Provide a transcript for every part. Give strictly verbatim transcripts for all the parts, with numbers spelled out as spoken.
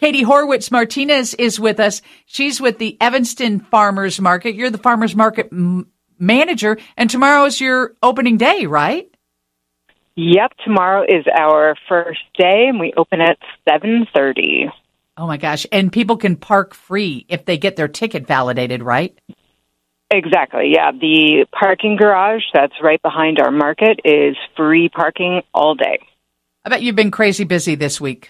Katie Horwitz Martinez is with us. She's with the Evanston Farmers Market. You're the Farmers Market m- manager, and tomorrow is your opening day, right? Yep, tomorrow is our first day, and we open at seven thirty. Oh, my gosh. And people can park free if they get their ticket validated, right? Exactly, yeah. The parking garage that's right behind our market is free parking all day. I bet you've been crazy busy this week.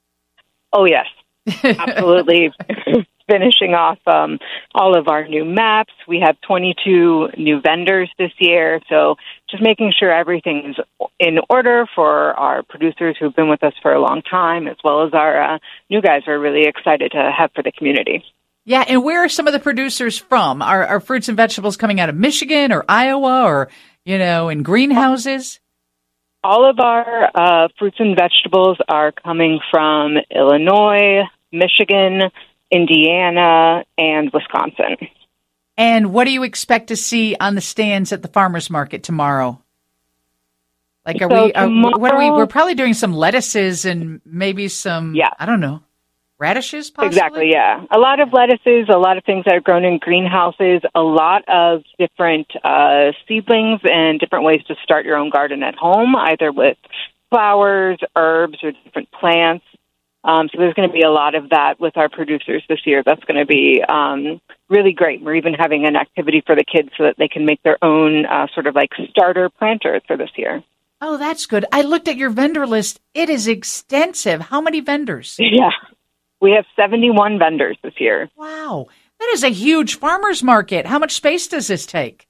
Oh, yes, absolutely. Finishing off um, all of our new maps. We have twenty-two new vendors this year, so just making sure everything's in order for our producers who've been with us for a long time, as well as our uh, new guys we're really excited to have for the community. Yeah, and where are some of the producers from? Are, are fruits and vegetables coming out of Michigan or Iowa or, you know, in greenhouses? All of our uh, fruits and vegetables are coming from Illinois, Michigan, Indiana, and Wisconsin. And what do you expect to see on the stands at the farmers market tomorrow? Like, are so we, are, tomorrow, what are we, we're probably doing some lettuces and maybe some, yeah. I don't know, radishes possibly? Exactly, yeah. A lot of lettuces, a lot of things that are grown in greenhouses, a lot of different uh, seedlings and different ways to start your own garden at home, either with flowers, herbs, or different plants. Um, so there's going to be a lot of that with our producers this year. That's going to be um, really great. We're even having an activity for the kids so that they can make their own uh, sort of like starter planters for this year. Oh, that's good. I looked at your vendor list. It is extensive. How many vendors? Yeah. We have seventy-one vendors this year. Wow. That is a huge farmer's market. How much space does this take?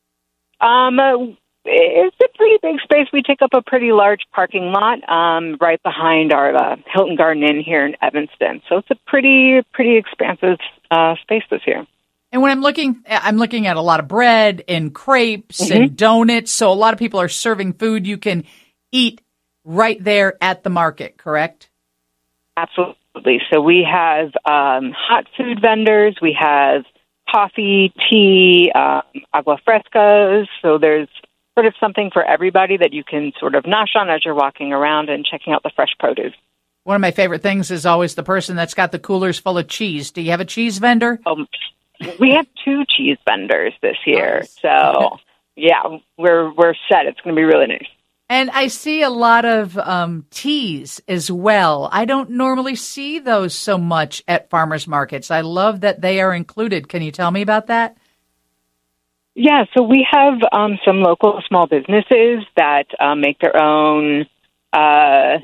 Um, uh, it's a pretty big space. We take up a pretty large parking lot um, right behind our uh, Hilton Garden Inn here in Evanston. So it's a pretty, pretty expansive uh, space this year. And when I'm looking, I'm looking at a lot of bread and crepes mm-hmm. and donuts. So a lot of people are serving food you can eat right there at the market, correct? Absolutely. So we have um, hot food vendors. We have coffee, tea, um, agua frescas. So there's sort of something for everybody that you can sort of nosh on as you're walking around and checking out the fresh produce. One of my favorite things is always the person that's got the coolers full of cheese. Do you have a cheese vendor? Um, we have two cheese vendors this year. Nice. So, yeah, we're we're set. It's going to be really nice. And I see a lot of um, teas as well. I don't normally see those so much at farmers markets. I love that they are included. Can you tell me about that? Yeah, so we have um, some local small businesses that uh, make their own uh,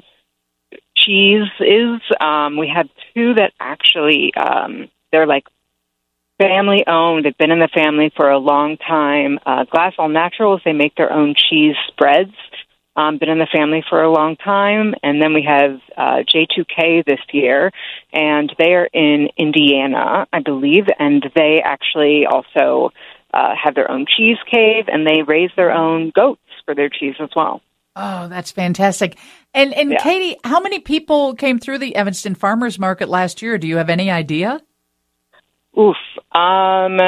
cheeses. Um, we have two that actually, um, they're like family owned. They've been in the family for a long time. Uh, Glass All Naturals, they make their own cheese spreads. Um, been in the family for a long time. And then we have uh, J two K this year, and they are in Indiana, I believe, and they actually also uh, have their own cheese cave, and they raise their own goats for their cheese as well. Oh, that's fantastic. And, and yeah. Katie, how many people came through the Evanston Farmers Market last year? Do you have any idea? Oof. Um,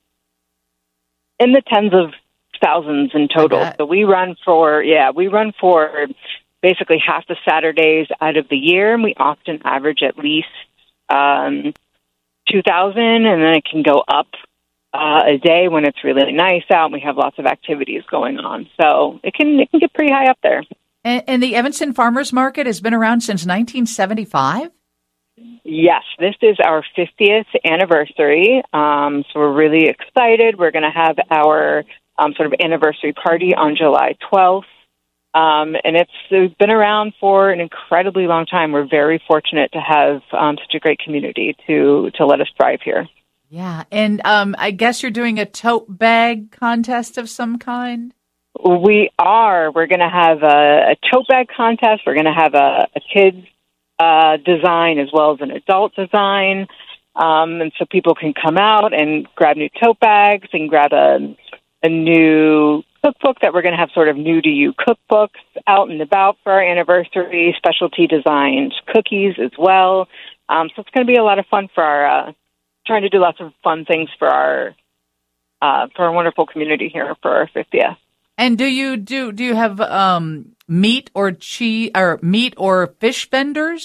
in the tens of thousands in total. So we run for, yeah, we run for basically half the Saturdays out of the year, and we often average at least um, two thousand, and then it can go up uh, a day when it's really nice out and we have lots of activities going on. So it can it can get pretty high up there. And, and the Evanston Farmers Market has been around since nineteen seventy-five? Yes, this is our fiftieth anniversary, um, so we're really excited. We're going to have our Um, sort of anniversary party on July twelfth. Um, and it's, it's been around for an incredibly long time. We're very fortunate to have um, such a great community to, to let us thrive here. Yeah. And um, I guess you're doing a tote bag contest of some kind? We are. We're going to have a, a tote bag contest. We're going to have a, a kid's uh, design as well as an adult design. Um, and so people can come out and grab new tote bags and grab a a new cookbook that we're going to have sort of new to you cookbooks out and about for our anniversary, specialty designed cookies as well. Um, so it's going to be a lot of fun for our, uh, trying to do lots of fun things for our, uh, for our wonderful community here for our fiftieth. And do you do, do you have, um, meat or cheese or meat or fish vendors?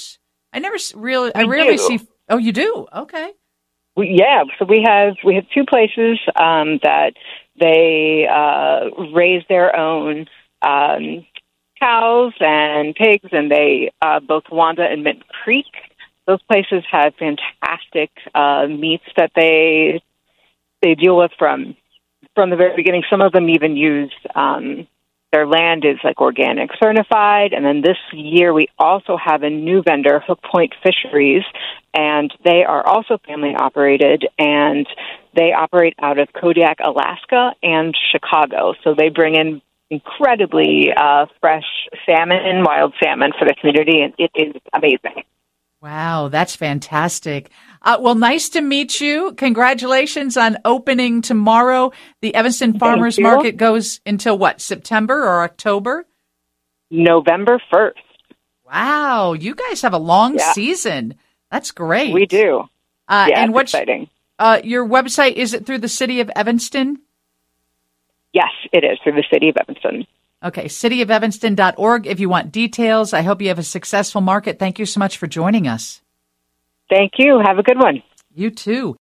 I never s- really, I We rarely do. see. Oh, you do? Okay. We, yeah, so we have we have two places um, that they uh, raise their own um, cows and pigs, and they uh, both Wanda and Mint Creek. Those places have fantastic uh, meats that they they deal with from from the very beginning. Some of them even use um, their land is like organic certified. And then this year we also have a new vendor, Hook Point Fisheries, and they are also family operated, and they operate out of Kodiak, Alaska, and Chicago. So they bring in incredibly uh, fresh salmon, wild salmon for the community, and it is amazing. Wow, that's fantastic. Uh, well, nice to meet you. Congratulations on opening tomorrow. The Evanston Farmers you. Market goes until what, September or October? November first. Wow, you guys have a long Yeah. season. That's great. We do. Uh, Yeah, and it's what's exciting. uh, your website? Is it through the city of Evanston? Yes, it is, through the city of Evanston. Okay, city of evanston dot org if you want details. I hope you have a successful market. Thank you so much for joining us. Thank you. Have a good one. You too.